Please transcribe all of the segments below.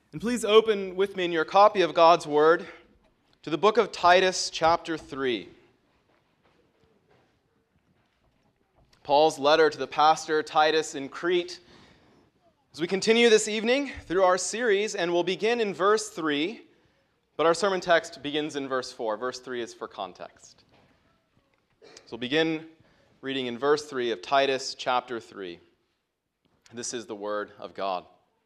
And please open with me in your copy of God's Word to the book of Titus, chapter 3. Paul's letter to the pastor Titus in Crete. As we continue this evening through our series, and we'll begin in verse 3, but our sermon text begins in verse 4. Verse 3 is for context. So we'll begin reading in verse 3 of Titus, chapter 3. This is the Word of God.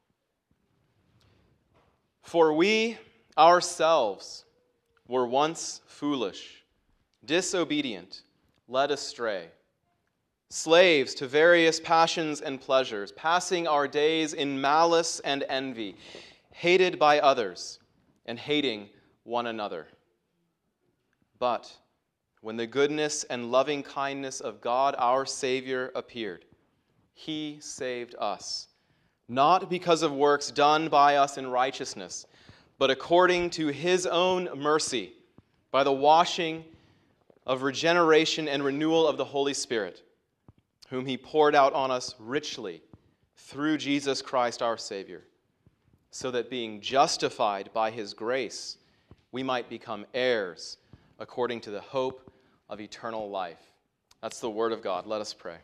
For we ourselves were once foolish, disobedient, led astray, slaves to various passions and pleasures, passing our days in malice and envy, hated by others and hating one another. But when the goodness and loving kindness of God our Savior appeared, He saved us, not because of works done by us in righteousness, but according to His own mercy, by the washing of regeneration and renewal of the Holy Spirit, whom He poured out on us richly through Jesus Christ our Savior, so that being justified by His grace, we might become heirs according to the hope of eternal life. That's the Word of God. Let us pray.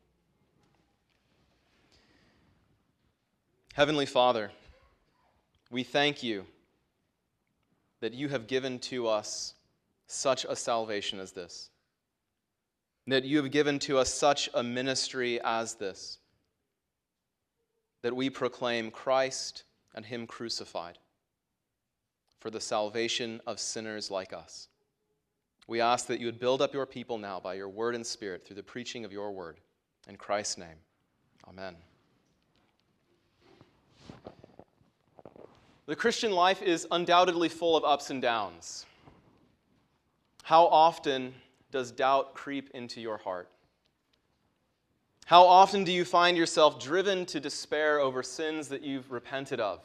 Heavenly Father, we thank You that You have given to us such a salvation as this, that You have given to us such a ministry as this, that we proclaim Christ and Him crucified for the salvation of sinners like us. We ask that You would build up Your people now by Your word and Spirit through the preaching of Your word. In Christ's name, amen. The Christian life is undoubtedly full of ups and downs. How often does doubt creep into your heart? How often do you find yourself driven to despair over sins that you've repented of?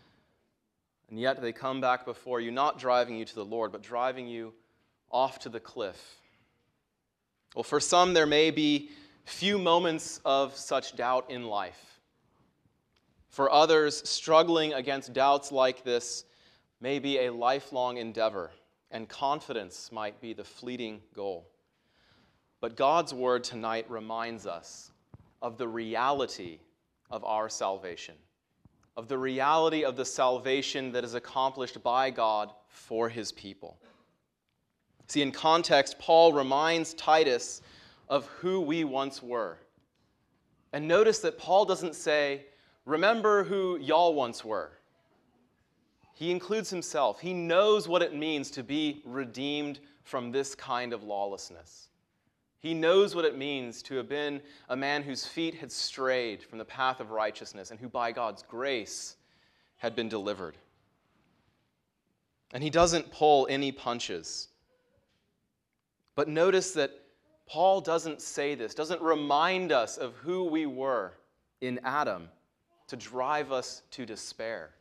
And yet they come back before you, not driving you to the Lord, but driving you off to the cliff. Well, for some, there may be few moments of such doubt in life. For others, struggling against doubts like this may be a lifelong endeavor, and confidence might be the fleeting goal. But God's word tonight reminds us of the reality of our salvation, of the reality of the salvation that is accomplished by God for His people. See, in context, Paul reminds Titus of who we once were. And notice that Paul doesn't say, remember who y'all once were. He includes himself. He knows what it means to be redeemed from this kind of lawlessness. He knows what it means to have been a man whose feet had strayed from the path of righteousness and who by God's grace had been delivered. And he doesn't pull any punches. But notice that Paul doesn't say this, doesn't remind us of who we were in Adam to drive us to despair.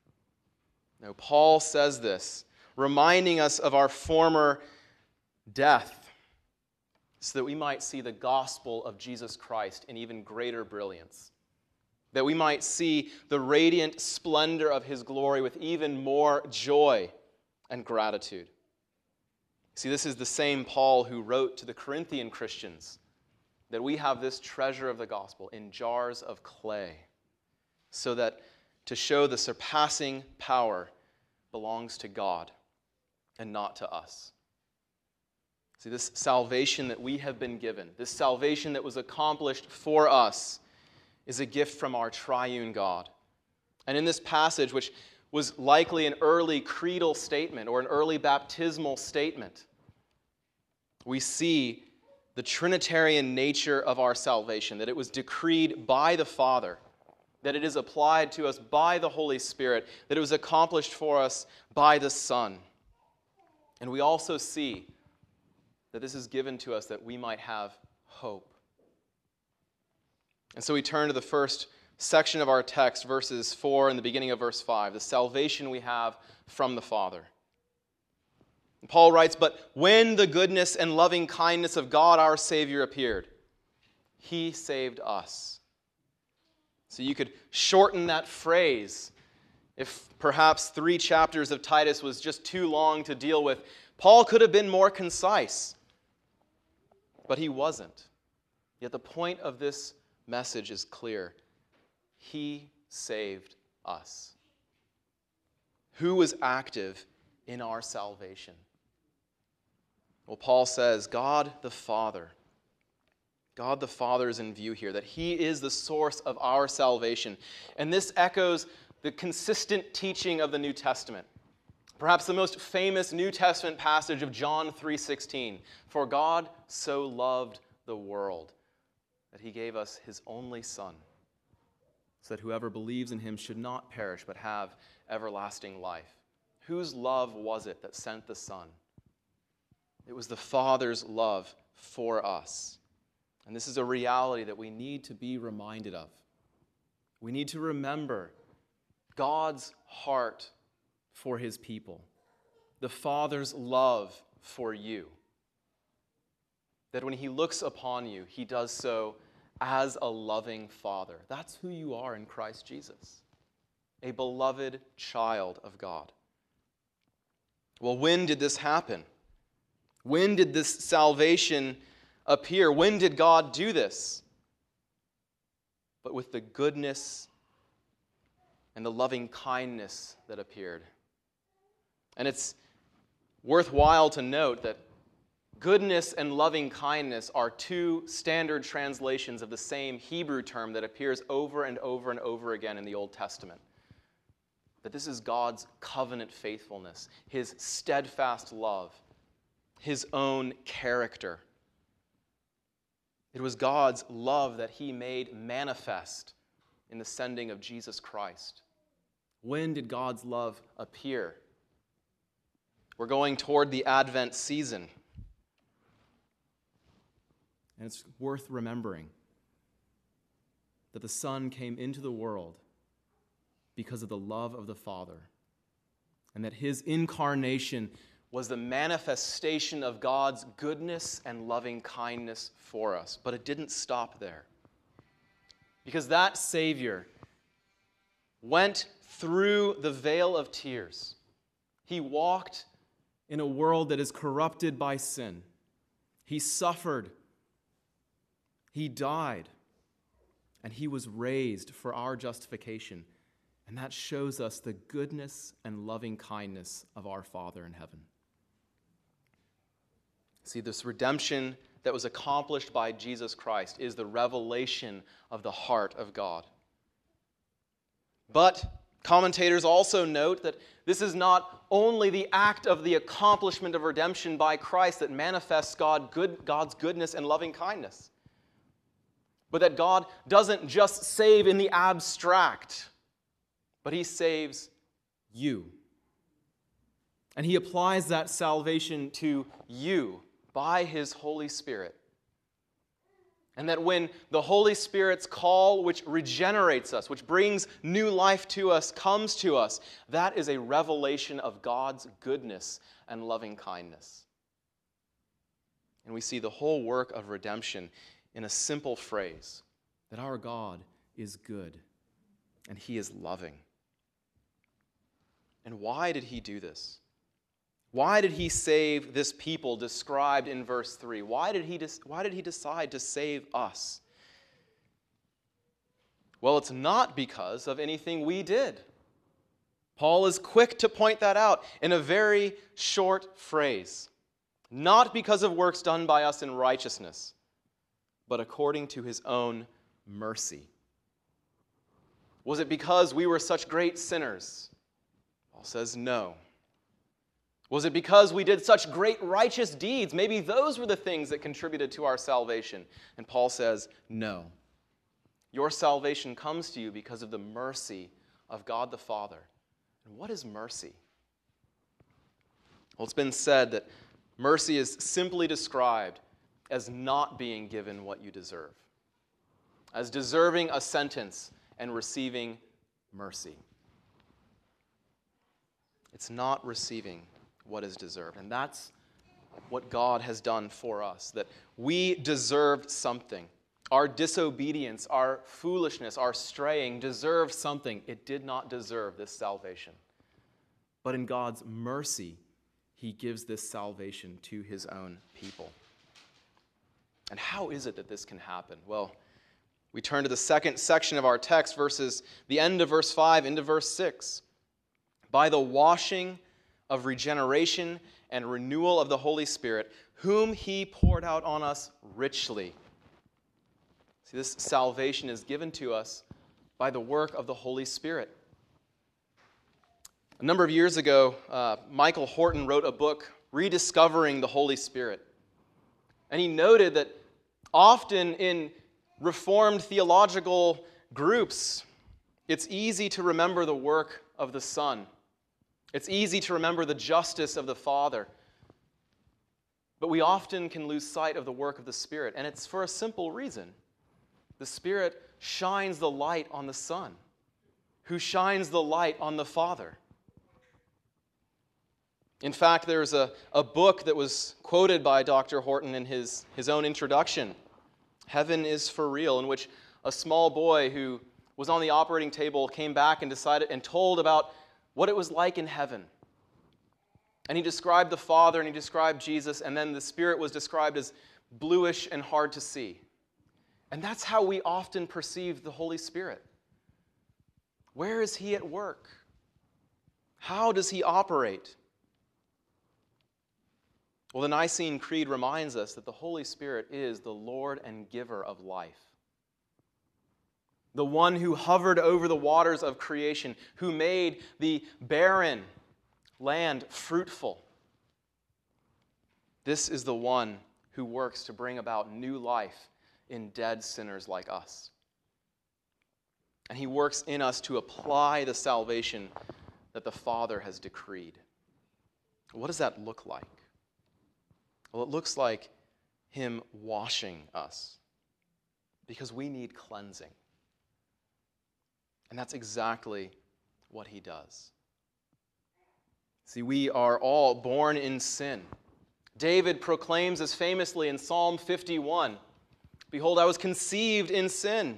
No, Paul says this, reminding us of our former death, so that we might see the gospel of Jesus Christ in even greater brilliance, that we might see the radiant splendor of His glory with even more joy and gratitude. See, this is the same Paul who wrote to the Corinthian Christians that we have this treasure of the gospel in jars of clay, so that to show the surpassing power belongs to God and not to us. See, this salvation that we have been given, this salvation that was accomplished for us, is a gift from our triune God. And in this passage, which was likely an early creedal statement or an early baptismal statement, we see the Trinitarian nature of our salvation, that it was decreed by the Father, that it is applied to us by the Holy Spirit, that it was accomplished for us by the Son. And we also see that this is given to us that we might have hope. And so we turn to the first section of our text, verses 4 and the beginning of verse 5, the salvation we have from the Father. And Paul writes, "But when the goodness and loving kindness of God our Savior appeared, He saved us." So you could shorten that phrase If perhaps 3 chapters of Titus was just too long to deal with, Paul could have been more concise, but he wasn't. Yet the point of this message is clear. He saved us. Who was active in our salvation? Well, Paul says, God the Father. God the Father is in view here, that He is the source of our salvation. And this echoes the consistent teaching of the New Testament. Perhaps the most famous New Testament passage of John 3:16. For God so loved the world that He gave us His only Son, so that whoever believes in Him should not perish but have everlasting life. Whose love was it that sent the Son? It was the Father's love for us. And this is a reality that we need to be reminded of. We need to remember God's heart for His people, the Father's love for you. That when He looks upon you, He does so as a loving Father. That's who you are in Christ Jesus, a beloved child of God. Well, when did this happen? When did this salvation appear? When did God do this? But with the goodness and the loving kindness that appeared. And it's worthwhile to note that goodness and loving kindness are 2 standard translations of the same Hebrew term that appears over and over and over again in the Old Testament. That this is God's covenant faithfulness, His steadfast love, His own character. It was God's love that He made manifest in the sending of Jesus Christ. When did God's love appear? We're going toward the Advent season. And it's worth remembering that the Son came into the world because of the love of the Father, and that His incarnation was the manifestation of God's goodness and loving kindness for us. But it didn't stop there. Because that Savior went through the veil of tears. He walked in a world that is corrupted by sin. He suffered. He died. And He was raised for our justification. And that shows us the goodness and loving kindness of our Father in heaven. See, this redemption that was accomplished by Jesus Christ is the revelation of the heart of God. But commentators also note that this is not only the act of the accomplishment of redemption by Christ that manifests God's goodness and loving kindness, but that God doesn't just save in the abstract, but He saves you. And He applies that salvation to you by His Holy Spirit. And that when the Holy Spirit's call, which regenerates us, which brings new life to us, comes to us, that is a revelation of God's goodness and loving kindness. And we see the whole work of redemption in a simple phrase, that our God is good and He is loving. And why did He do this? Why did He save this people described in verse 3? Why did He decide to save us? Well, it's not because of anything we did. Paul is quick to point that out in a very short phrase. Not because of works done by us in righteousness, but according to His own mercy. Was it because we were such great sinners? Paul says no. Was it because we did such great righteous deeds? Maybe those were the things that contributed to our salvation. And Paul says, no. Your salvation comes to you because of the mercy of God the Father. And what is mercy? Well, it's been said that mercy is simply described as not being given what you deserve, as deserving a sentence and receiving mercy. It's not receiving what is deserved. And that's what God has done for us, that we deserved something. our disobedience, our foolishness, our straying deserved something. It did not deserve this salvation. But in God's mercy, he gives this salvation to his own people. And how is it that this can happen? Well, we turn to the second section of our text, the end of verse 5 into verse 6. By the washing of regeneration and renewal of the Holy Spirit, whom he poured out on us richly. See, this salvation is given to us by the work of the Holy Spirit. A number of years ago, Michael Horton wrote a book, Rediscovering the Holy Spirit. And he noted that often in Reformed theological groups, it's easy to remember the work of the Son. It's easy to remember the justice of the Father. But we often can lose sight of the work of the Spirit, and it's for a simple reason. The Spirit shines the light on the Son, who shines the light on the Father. In fact, there's a book that was quoted by Dr. Horton in his own introduction, Heaven is for Real, in which a small boy who was on the operating table came back and told about what it was like in heaven. And he described the Father and he described Jesus, and then the Spirit was described as bluish and hard to see. And that's how we often perceive the Holy Spirit. Where is he at work? How does he operate? Well, the Nicene Creed reminds us that the Holy Spirit is the Lord and giver of life. The one who hovered over the waters of creation, who made the barren land fruitful. This is the one who works to bring about new life in dead sinners like us. And he works in us to apply the salvation that the Father has decreed. What does that look like? Well, it looks like him washing us because we need cleansing. And that's exactly what he does. See, we are all born in sin. David proclaims as famously in Psalm 51, "Behold, I was conceived in sin."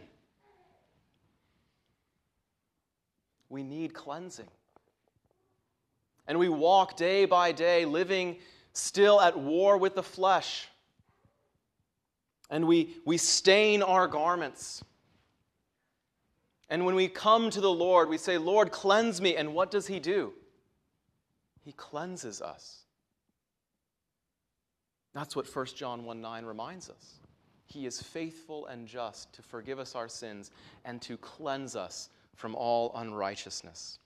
We need cleansing. And we walk day by day living still at war with the flesh. And we stain our garments. And when we come to the Lord, we say, "Lord, cleanse me." And what does he do? He cleanses us. That's what 1 John 1:9 reminds us. He is faithful and just to forgive us our sins and to cleanse us from all unrighteousness.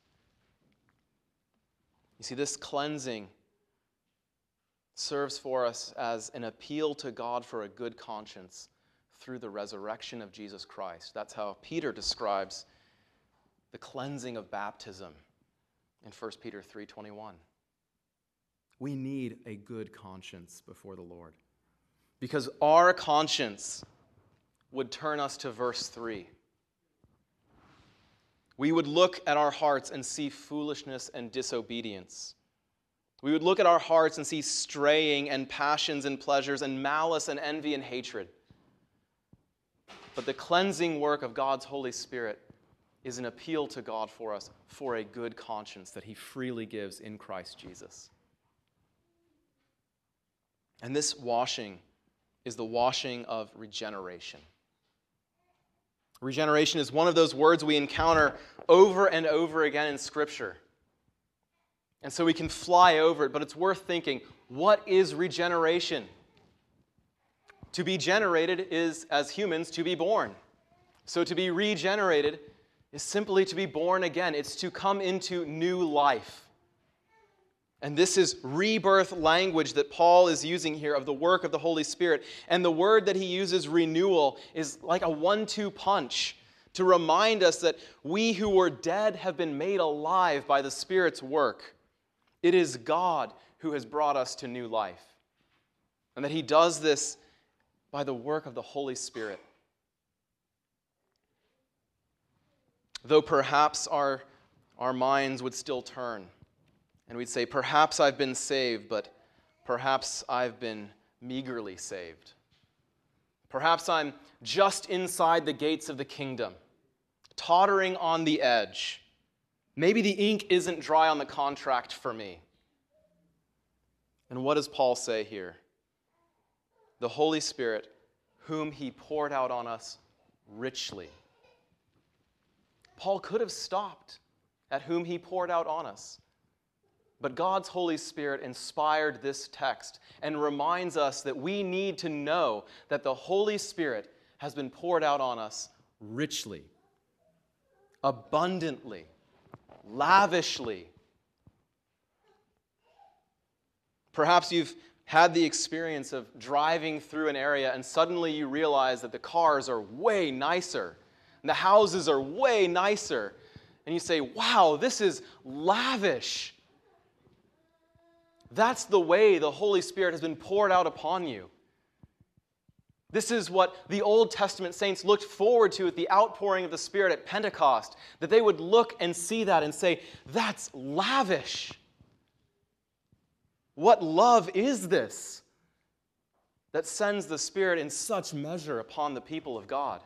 You see, this cleansing serves for us as an appeal to God for a good conscience through the resurrection of Jesus Christ. That's how Peter describes the cleansing of baptism in 1 Peter 3:21. We need a good conscience before the Lord because our conscience would turn us to verse 3. We would look at our hearts and see foolishness and disobedience. We would look at our hearts and see straying and passions and pleasures and malice and envy and hatred. But the cleansing work of God's Holy Spirit is an appeal to God for us for a good conscience that he freely gives in Christ Jesus. And this washing is the washing of regeneration. Regeneration is one of those words we encounter over and over again in Scripture. And so we can fly over it, but it's worth thinking, what is regeneration? To be generated is, as humans, to be born. So to be regenerated is simply to be born again. It's to come into new life. And this is rebirth language that Paul is using here of the work of the Holy Spirit. And the word that he uses, renewal, is like a 1-2 punch to remind us that we who were dead have been made alive by the Spirit's work. It is God who has brought us to new life. And that he does this by the work of the Holy Spirit. Though perhaps our minds would still turn, and we'd say, perhaps I've been saved, but perhaps I've been meagerly saved. Perhaps I'm just inside the gates of the kingdom, tottering on the edge. Maybe the ink isn't dry on the contract for me. And what does Paul say here? The Holy Spirit, whom he poured out on us richly. Paul could have stopped at whom he poured out on us. But God's Holy Spirit inspired this text and reminds us that we need to know that the Holy Spirit has been poured out on us richly, abundantly, lavishly. Perhaps you've had the experience of driving through an area and suddenly you realize that the cars are way nicer and the houses are way nicer. And you say, wow, this is lavish. That's the way the Holy Spirit has been poured out upon you. This is what the Old Testament saints looked forward to at the outpouring of the Spirit at Pentecost, that they would look and see that and say, that's lavish. What love is this that sends the Spirit in such measure upon the people of God?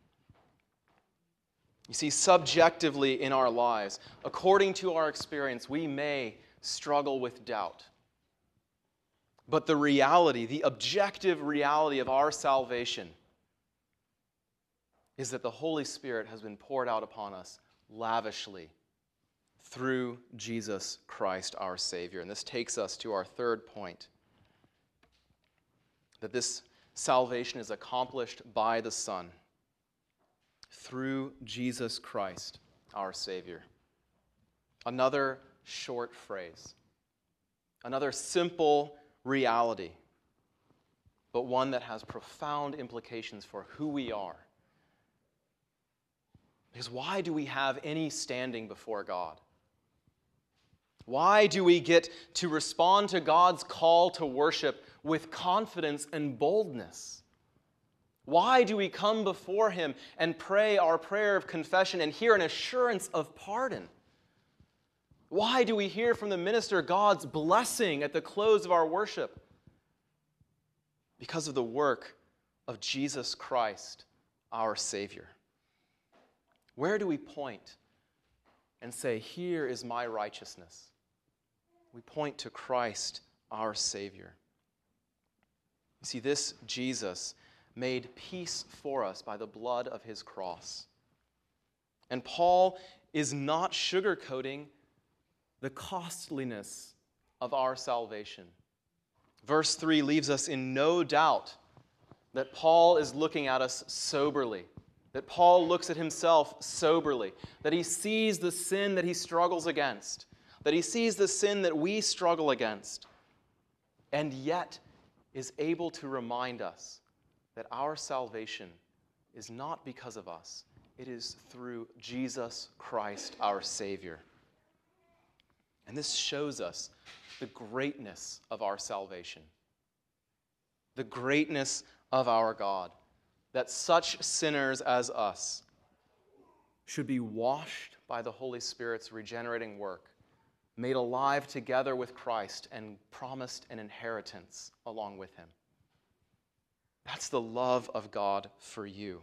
You see, subjectively in our lives, according to our experience, we may struggle with doubt. But the reality, the objective reality of our salvation is that the Holy Spirit has been poured out upon us lavishly through Jesus Christ, our Savior. And this takes us to our third point, that this salvation is accomplished by the Son through Jesus Christ, our Savior. Another short phrase, another simple reality, but one that has profound implications for who we are. Because why do we have any standing before God? Why do we get to respond to God's call to worship with confidence and boldness? Why do we come before Him and pray our prayer of confession and hear an assurance of pardon? Why do we hear from the minister God's blessing at the close of our worship? Because of the work of Jesus Christ, our Savior. Where do we point and say, here is my righteousness? We point to Christ, our Savior. You see, this Jesus made peace for us by the blood of His cross. And Paul is not sugarcoating the costliness of our salvation. Verse 3 leaves us in no doubt that Paul is looking at us soberly, that Paul looks at himself soberly, that he sees the sin that he struggles against, that he sees the sin that we struggle against, and yet is able to remind us that our salvation is not because of us. It is through Jesus Christ, our Savior. And this shows us the greatness of our salvation, the greatness of our God, that such sinners as us should be washed by the Holy Spirit's regenerating work, made alive together with Christ, and promised an inheritance along with Him. That's the love of God for you.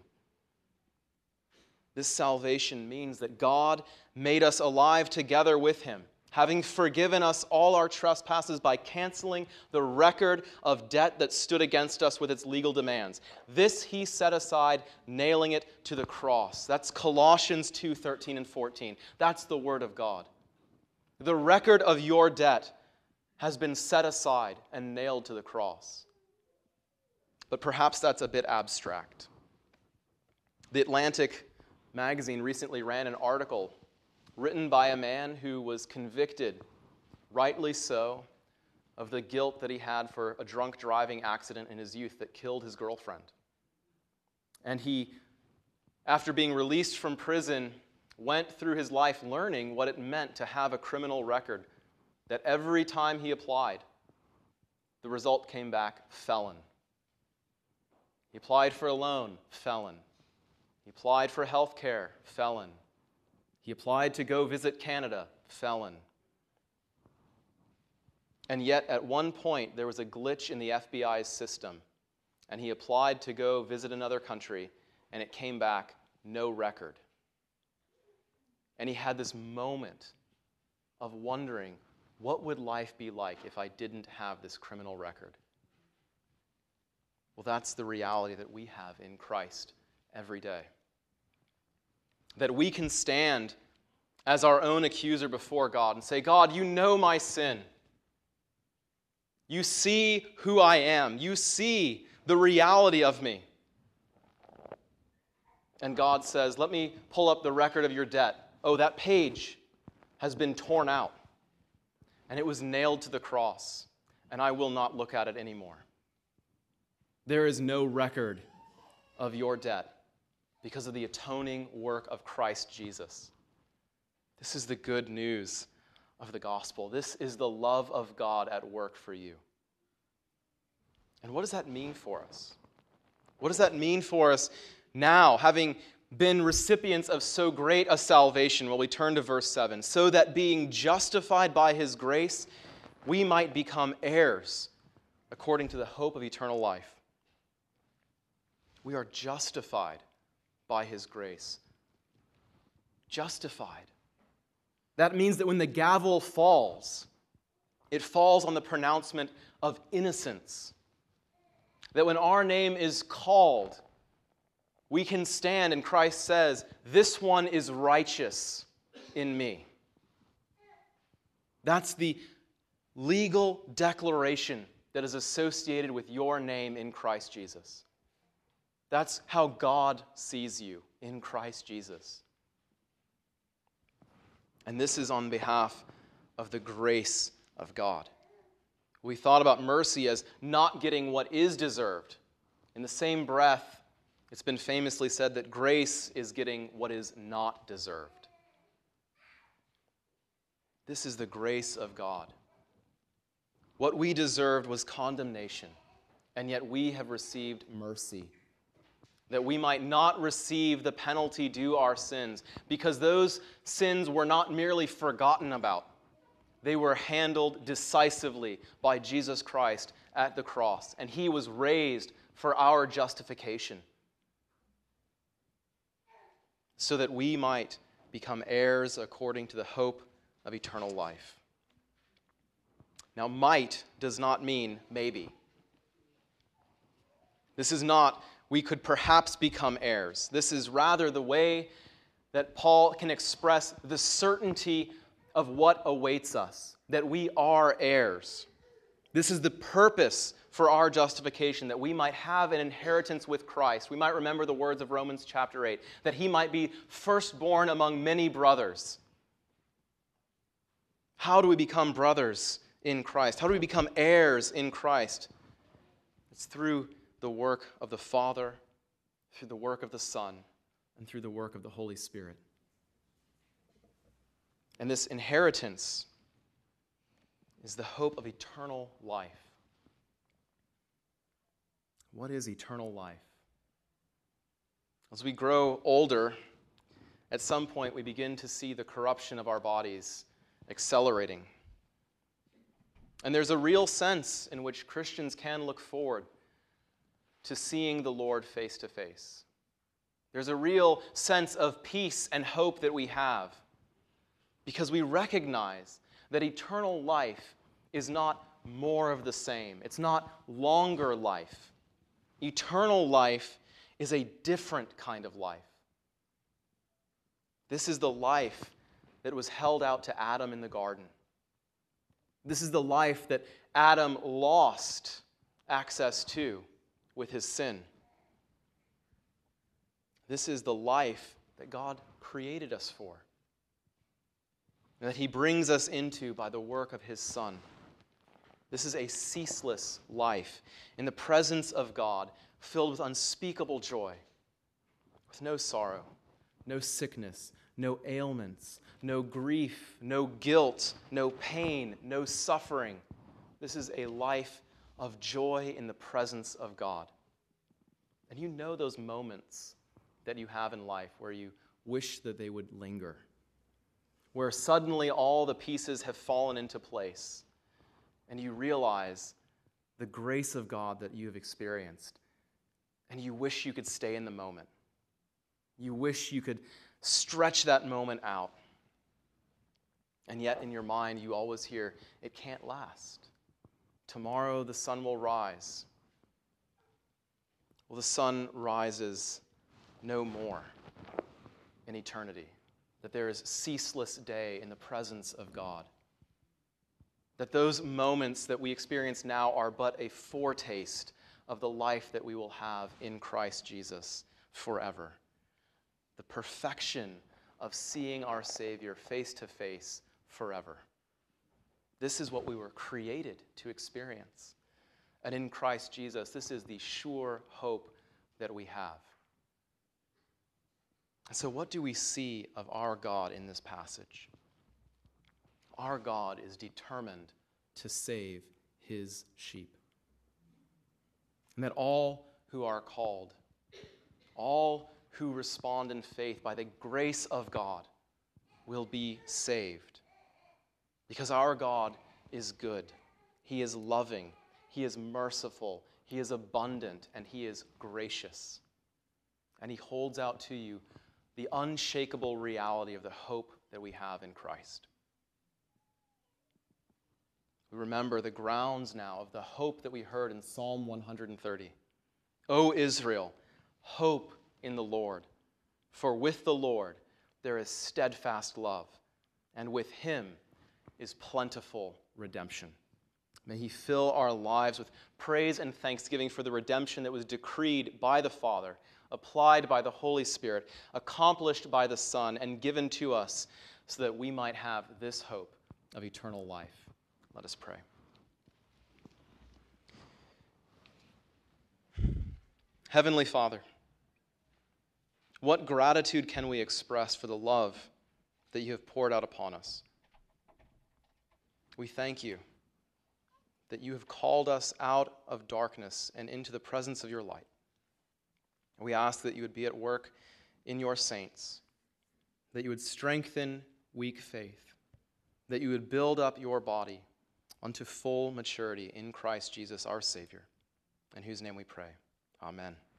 This salvation means that God made us alive together with Him, having forgiven us all our trespasses by canceling the record of debt that stood against us with its legal demands. This He set aside, nailing it to the cross. That's Colossians 2:13 and 14. That's the Word of God. The record of your debt has been set aside and nailed to the cross. But perhaps that's a bit abstract. The Atlantic magazine recently ran an article written by a man who was convicted, rightly so, of the guilt that he had for a drunk driving accident in his youth that killed his girlfriend. And he, after being released from prison, went through his life learning what it meant to have a criminal record, that every time he applied, the result came back felon. He applied for a loan, felon. He applied for health care, felon. He applied to go visit Canada, felon. And yet, at one point, there was a glitch in the FBI's system, and he applied to go visit another country, and it came back no record. And he had this moment of wondering, what would life be like if I didn't have this criminal record? Well, that's the reality that we have in Christ every day. That we can stand as our own accuser before God and say, God, you know my sin. You see who I am. You see the reality of me. And God says, let me pull up the record of your debt. Oh, that page has been torn out, and it was nailed to the cross, and I will not look at it anymore. There is no record of your debt because of the atoning work of Christ Jesus. This is the good news of the gospel. This is the love of God at work for you. And what does that mean for us? What does that mean for us now, having been recipients of so great a salvation? Well, we turn to verse 7. So that being justified by his grace, we might become heirs according to the hope of eternal life. We are justified by his grace. Justified. That means that when the gavel falls, it falls on the pronouncement of innocence. That when our name is called, we can stand and Christ says, this one is righteous in me. That's the legal declaration that is associated with your name in Christ Jesus. That's how God sees you in Christ Jesus. And this is on behalf of the grace of God. We thought about mercy as not getting what is deserved. In the same breath, it's been famously said that grace is getting what is not deserved. This is the grace of God. What we deserved was condemnation, and yet we have received mercy, that we might not receive the penalty due our sins, because those sins were not merely forgotten about. They were handled decisively by Jesus Christ at the cross, and he was raised for our justification, so that we might become heirs according to the hope of eternal life. Now, might does not mean maybe. This is not, we could perhaps become heirs. This is rather the way that Paul can express the certainty of what awaits us, that we are heirs. This is the purpose for our justification, that we might have an inheritance with Christ. We might remember the words of Romans chapter 8, that he might be firstborn among many brothers. How do we become brothers in Christ? How do we become heirs in Christ? It's through the work of the Father, through the work of the Son, and through the work of the Holy Spirit. And this inheritance is the hope of eternal life. What is eternal life? As we grow older, at some point we begin to see the corruption of our bodies accelerating. And there's a real sense in which Christians can look forward to seeing the Lord face to face. There's a real sense of peace and hope that we have, because we recognize that eternal life is not more of the same. It's not longer life. Eternal life is a different kind of life. This is the life that was held out to Adam in the garden. This is the life that Adam lost access to with his sin. This is the life that God created us for, and that he brings us into by the work of his Son. This is a ceaseless life in the presence of God, filled with unspeakable joy, with no sorrow, no sickness, no ailments, no grief, no guilt, no pain, no suffering. This is a life of joy in the presence of God. And you know those moments that you have in life where you wish that they would linger, where suddenly all the pieces have fallen into place, and you realize the grace of God that you have experienced And you wish you could stay in the moment. You wish you could stretch that moment out. And yet in your mind, you always hear, it can't last. Tomorrow the sun will rise. Well, the sun rises no more in eternity. That there is ceaseless day in the presence of God. That those moments that we experience now are but a foretaste of the life that we will have in Christ Jesus forever. The perfection of seeing our Savior face to face forever. This is what we were created to experience. And in Christ Jesus, this is the sure hope that we have. And so what do we see of our God in this passage? Our God is determined to save his sheep. And that all who are called, all who respond in faith by the grace of God, will be saved. Because our God is good. He is loving. He is merciful. He is abundant. And he is gracious. And he holds out to you the unshakable reality of the hope that we have in Christ. We remember the grounds now of the hope that we heard in Psalm 130. O Israel, hope in the Lord, for with the Lord there is steadfast love, and with him is plentiful redemption. May he fill our lives with praise and thanksgiving for the redemption that was decreed by the Father, applied by the Holy Spirit, accomplished by the Son, and given to us so that we might have this hope of eternal life. Let us pray. Heavenly Father, what gratitude can we express for the love that you have poured out upon us? We thank you that you have called us out of darkness and into the presence of your light. We ask that you would be at work in your saints, that you would strengthen weak faith, that you would build up your body unto full maturity in Christ Jesus our Savior, in whose name we pray. Amen.